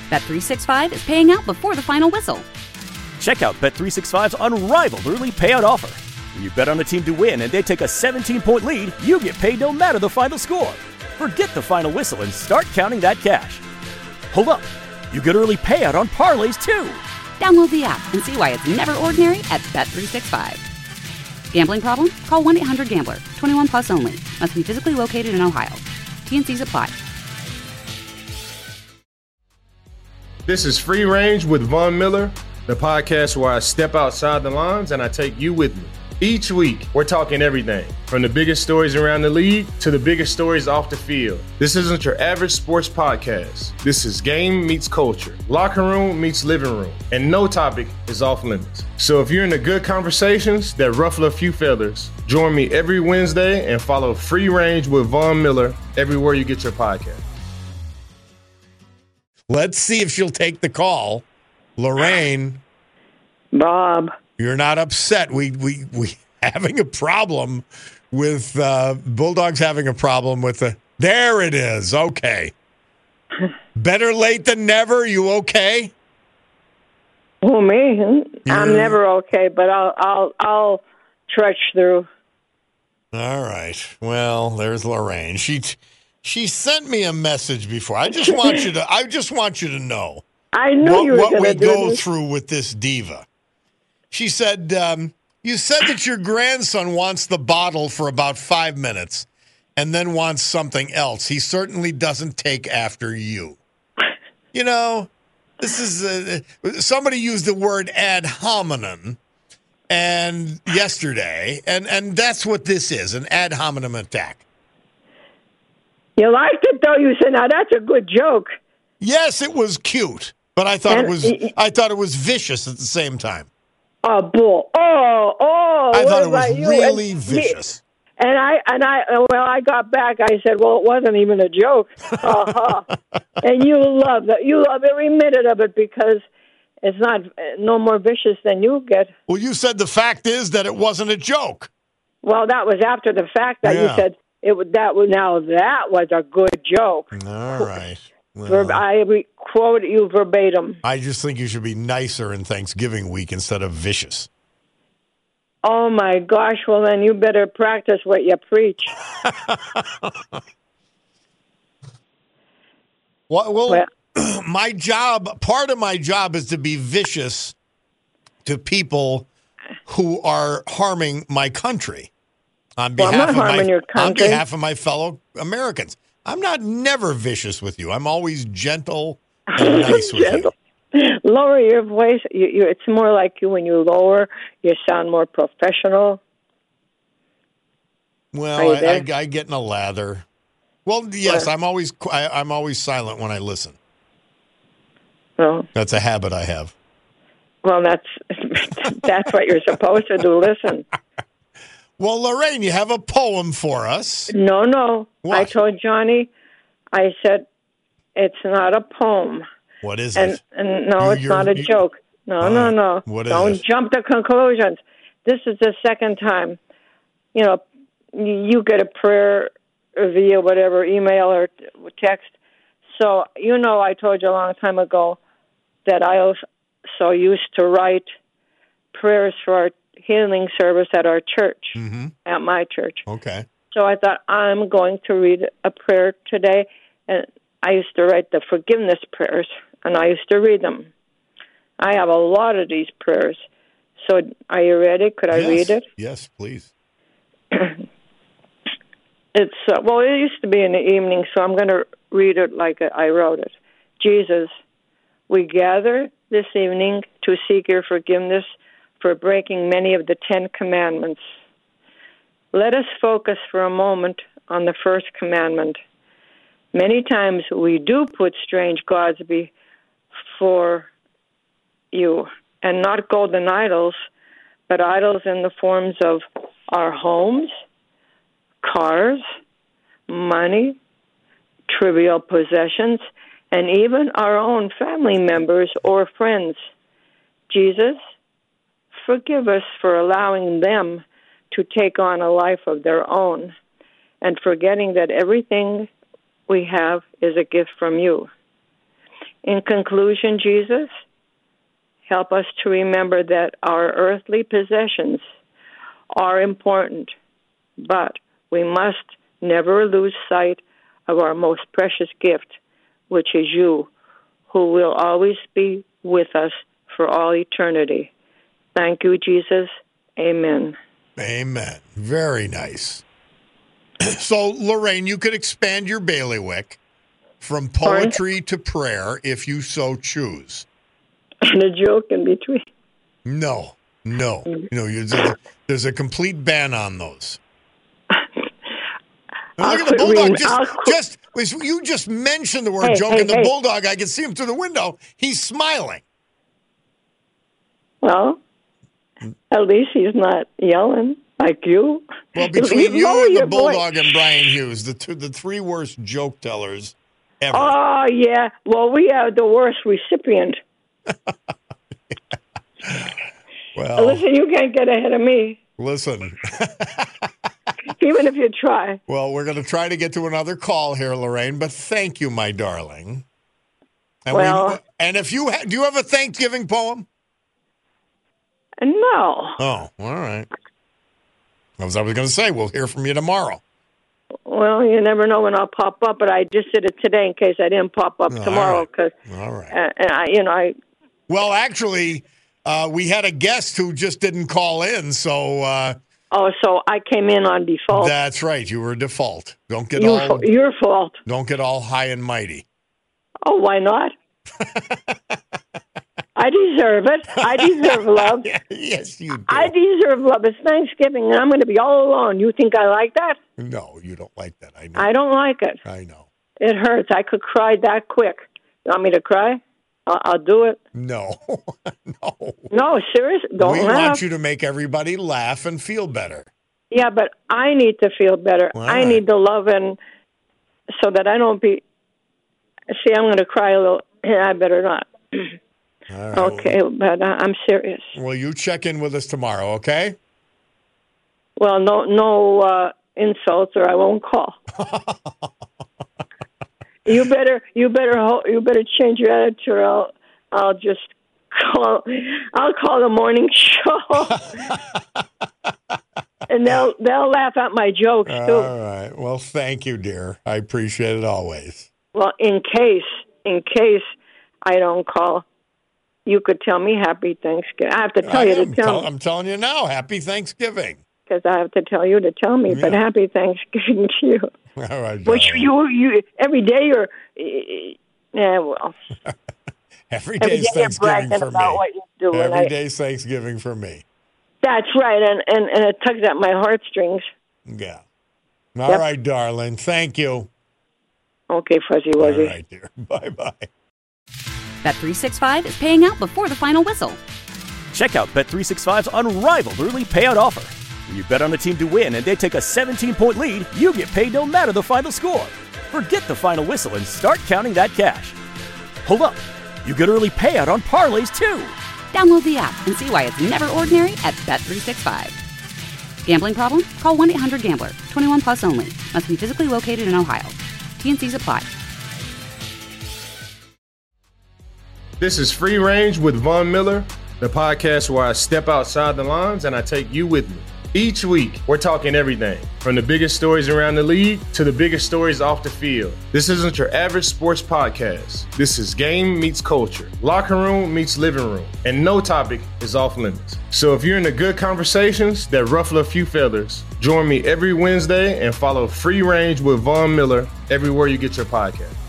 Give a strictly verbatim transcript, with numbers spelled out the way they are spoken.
Bet three sixty-five is paying out before the final whistle. Check out Bet three sixty-five's unrivaled early payout offer. When you bet on a team to win and they take a seventeen-point lead, you get paid no matter the final score. Forget the final whistle and start counting that cash. Hold up. You get early payout on parlays, too. Download the app and see why it's never ordinary at Bet three sixty-five. Gambling problem? Call one eight hundred gambler. twenty-one plus only. Must be physically located in Ohio. T N Cs apply. This is Free Range with Von Miller, the podcast where I step outside the lines and I take you with me. Each week, we're talking everything from the biggest stories around the league to the biggest stories off the field. This isn't your average sports podcast. This is game meets culture, locker room meets living room, and no topic is off limits. So if you're into good conversations that ruffle a few feathers, join me every Wednesday and follow Free Range with Von Miller everywhere you get your podcast. Let's see if she'll take the call. Lorraine. Bob. You're not upset. We we we having a problem with uh, Bulldogs having a problem with the. There it is. Okay. Better late than never. You okay? Well, me, I'm You're... never okay, but I'll I'll I'll trudge through. All right. Well, there's Lorraine. She she sent me a message before. I just want you to. I just want you to know. I knew what, you were what going we to do go this. through with this diva. She said, um, you said that your grandson wants the bottle for about five minutes and then wants something else. He certainly doesn't take after you. You know, this is uh, somebody used the word ad hominem and yesterday, and, and that's what this is, an ad hominem attack. You liked it, though. You said, now that's a good joke. Yes, it was cute, but I thought And, it was I thought it was vicious at the same time. Oh, bull. Oh, oh. I what thought it was about you? really and vicious. Me, and I, and I, well, I got back. I said, well, it wasn't even a joke. Uh-huh. And you love that. You love every minute of it because it's not no more vicious than you get. Well, you said the fact is that it wasn't a joke. Well, that was after the fact that Yeah. you said it would. That was now that was a good joke. All right. Well, Verb, I re- quote you verbatim. I just think you should be nicer in Thanksgiving week instead of vicious. Oh, my gosh. Well, then you better practice what you preach. Well, well, Well- my job, part of my job is to be vicious to people who are harming my country on Well, I'm behalf not of my harming your on country. behalf of my fellow Americans. I'm not never vicious with you. I'm always gentle and nice with Gentle. Lower your voice. You, you, it's more like you when you lower, you sound more professional. you. Are Well, you I, there? I, I get in a lather. Well, yes, Where? I'm always qu- I, I'm always silent when I listen. Well, That's a habit I have. well, that's that's what you're supposed to do. Listen. Well, Lorraine, you have a poem for us. No, no. What? I told Johnny. I said it's not a poem. What is And, it? and no, You- it's you're- not a you- joke. No, All no, right. no. What is Don't it? jump to conclusions. This is the second time. You know, you you get a prayer via whatever email or t- text. So you know, I told you a long time ago that I also used to write prayers for our healing service at our church, Mm-hmm. at my church. Okay. So I thought, I'm going to read a prayer today. And I used to write the forgiveness prayers, and I used to read them. I have a lot of these prayers. So are you ready? Could I yes. read it? Yes, please. It's uh, well, it used to be in the evening, so I'm going to read it like I wrote it. Jesus, we gather this evening to seek your forgiveness for breaking many of the Ten Commandments. Let us focus for a moment on the first commandment. Many times we do put strange gods before you, and not golden idols, but idols in the forms of our homes, cars, money, trivial possessions, and even our own family members or friends. Jesus, forgive us for allowing them to take on a life of their own and forgetting that everything we have is a gift from you. In conclusion, Jesus, help us to remember that our earthly possessions are important, but we must never lose sight of our most precious gift, which is you, who will always be with us for all eternity. Thank you, Jesus. Amen. Amen. Very nice. So, Lorraine, you could expand your bailiwick from poetry to prayer if you so choose. And a joke in between. No, no, no. You, there's, a, there's a complete ban on those. Now, look at the bulldog. Just, just you just mentioned the word hey, joke, hey, and the hey. bulldog. I can see him through the window. He's smiling. Well, at least he's not yelling like you. Well, between you lower and the your bulldog voice. and Brian Hughes, the two, the three worst joke tellers ever. Oh, yeah. Well, we are the worst recipient. Well, Listen, you can't get ahead of me, listen. even if you try. Well, we're going to try to get to another call here, Lorraine, but thank you, my darling. And Well- we, and if you ha- do you have a Thanksgiving poem? No. Oh, all right. As I was going to say, we'll hear from you tomorrow. Well, you never know when I'll pop up, but I just did it today in case I didn't pop up All tomorrow. right. Because, All right. uh, and I, you know, I Well, actually, uh, we had a guest who just didn't call in, so uh, oh, so I came in on default. that's right. You were a default. Don't get your, all your fault. don't get all high and mighty. Oh, why not? I deserve it. I deserve love. Yes, you do. I deserve love. It's Thanksgiving, and I'm going to be all alone. You think I like that? No, you don't like that. I know. I don't like it. I know. It hurts. I could cry that quick. You want me to cry? I'll, I'll do it. No, no. No, serious. Don't we laugh. want you to make everybody laugh and feel better. Yeah, but I need to feel better. All I right. need the love, and so that I don't be. See, I'm going to cry a little. I better not. All right. Okay, but uh, I'm serious. Well, you check in with us tomorrow, okay? Well, no, no uh, insults, or I won't call. you better, you better, ho- you better change your attitude. Or I'll, I'll just call. I'll call the morning show, and they'll they'll laugh at my jokes too. All right. Well, thank you, dear. I appreciate it always. Well, in case, in case I don't call, you could tell me Happy Thanksgiving. I have to tell I you to am tell tell- me, I'm telling you now, happy Thanksgiving. because I have to tell you to tell me. But Yeah. Happy Thanksgiving to you. All right, Which darling. you, you every day you're, yeah, well, Every every day's day you're Thanksgiving bragging for about me. what you do. and Every I- day's Thanksgiving for me. That's right, and, and, and it tugs at my heartstrings. Yeah. All Yep. right, darling. Thank you. Okay, Fuzzy All Wuzzy. right, dear. Bye-bye. Bet three sixty-five is paying out before the final whistle. Check out Bet three sixty-five's unrivaled early payout offer. When you bet on a team to win and they take a seventeen-point lead, you get paid no matter the final score. Forget the final whistle and start counting that cash. Hold up. You get early payout on parlays, too. Download the app and see why it's never ordinary at Bet three sixty-five. Gambling problem? Call one eight hundred gambler. twenty-one plus only. Must be physically located in Ohio. T N Cs apply. This is Free Range with Von Miller, the podcast where I step outside the lines and I take you with me. Each week, we're talking everything from the biggest stories around the league to the biggest stories off the field. This isn't your average sports podcast. This is game meets culture, locker room meets living room, and no topic is off limits. So if you're into good conversations that ruffle a few feathers, join me every Wednesday and follow Free Range with Von Miller everywhere you get your podcast.